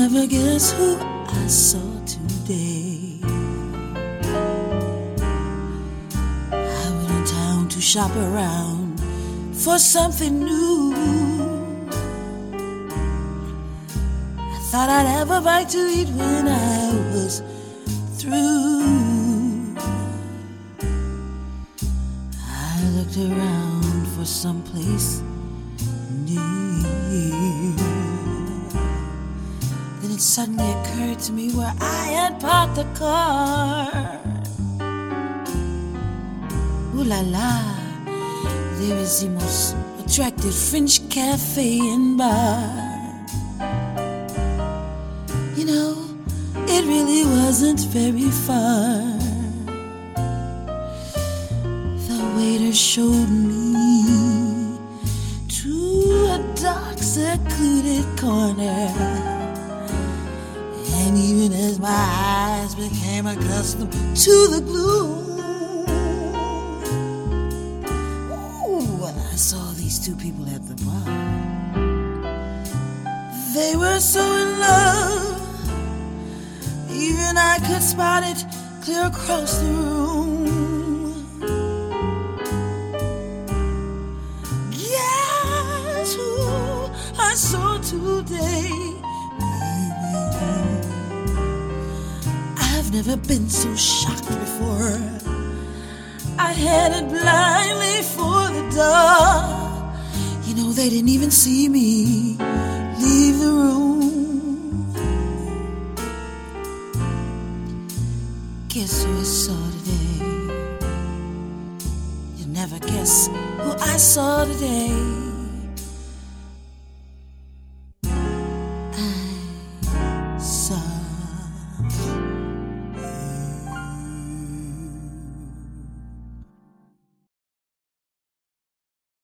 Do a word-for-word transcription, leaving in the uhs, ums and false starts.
never guess who I saw today. I went in town to shop around for something new. I thought I'd have a bite to eat when I was through. I looked around for someplace new. Then it suddenly occurred to me where I had parked the car. Ooh la la, there is the most attractive French cafe and bar. You know, it really wasn't very far. The waiter showed me to a dark, secluded corner. And even as my eyes became accustomed to the gloom, ooh, I saw these two people at the bar. They were so in love, even I could spot it clear across the room. Guess who I saw today? I've never been so shocked before. I headed blindly for the door. You know, they didn't even see me leave the room. Guess who I saw today? You'll never guess who I saw today.